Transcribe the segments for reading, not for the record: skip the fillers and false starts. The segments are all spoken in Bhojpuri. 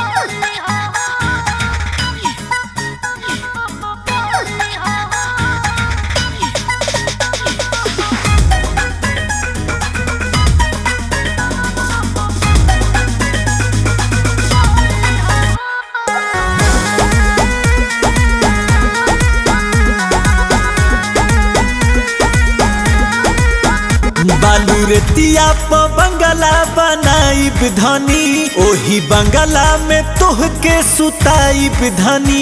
बालू रेतिया प बंगला बनाइब धनी, ओही बंगला में तोहके सुताइब धनी।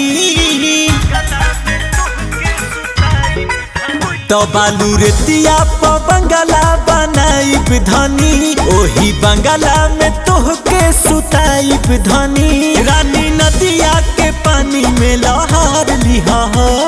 तो बालू रेतिया प बंगला बनाइब धनी, ओही बंगला में तोहके सुताइब धनी। रानी नदिया के पानी में लहर लिहा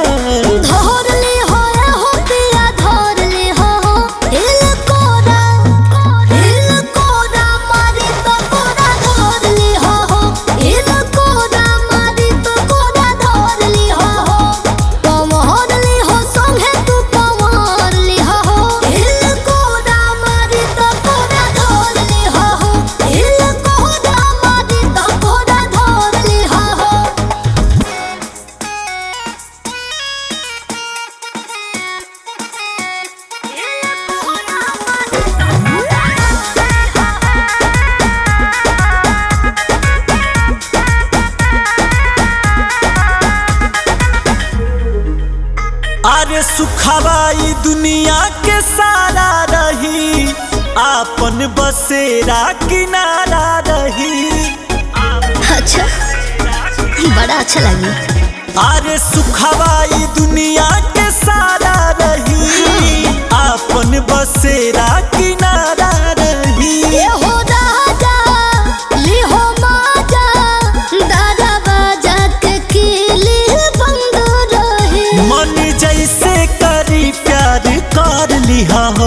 अरे सुखवाई दुनिया के सारा रही, आपन बसेरा किनारा रही। अच्छा, बड़ा अच्छा लगी। अरे सुखवाई दुनिया के सारा रही, आपन बसेरा किनारा रही। मन जैसे करी प्यार कर लिहा हो,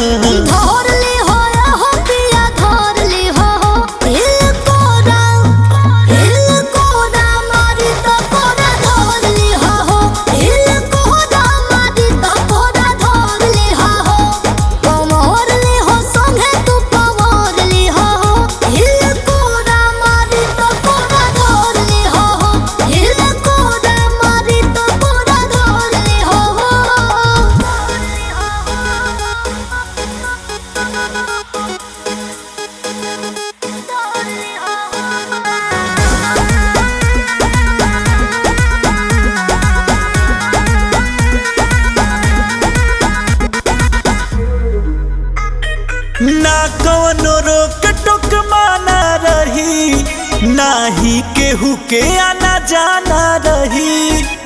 ना कवनो रोक टोक माना रही, ना ही केहू के आना जाना रही।